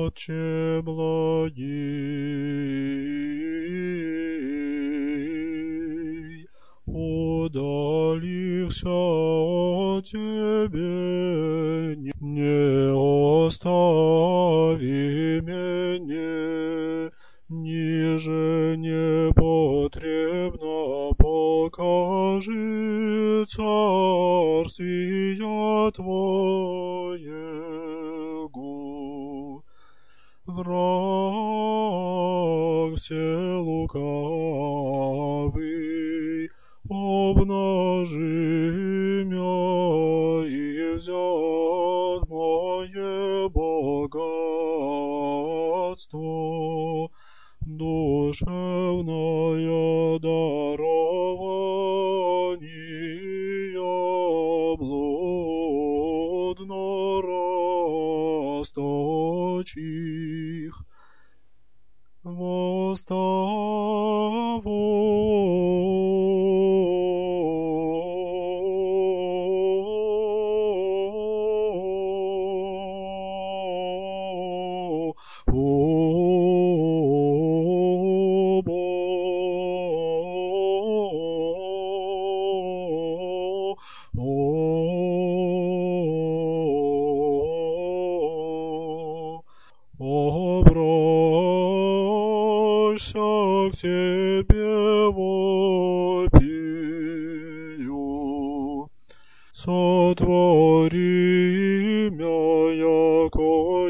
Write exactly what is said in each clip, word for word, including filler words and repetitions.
Отче благий, удалился от Тебе, не остави меня, ниже непотребно покажи царствие Твоего. Враг все лукавый, обнажи мя и взят мое богатство, душевное дарование блудно расточих. Восставо, о Бог, обращся к Тебе вопию. Сотвори мя, яко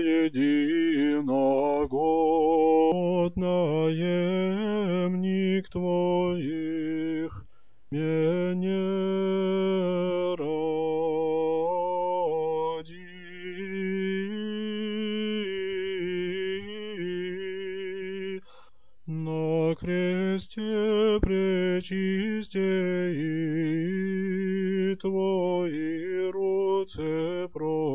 единого наемник Твоих, меня ради. На кресте пречистей Твои руце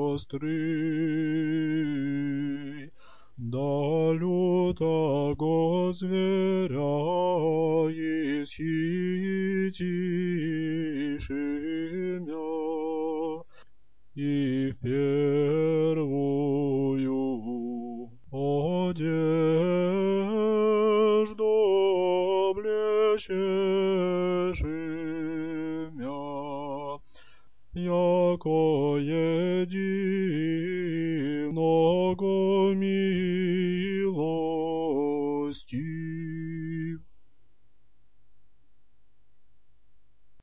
простры, да лютого зверя исхитишь мя, и в первую одежду облечешь мя, яко единого мира.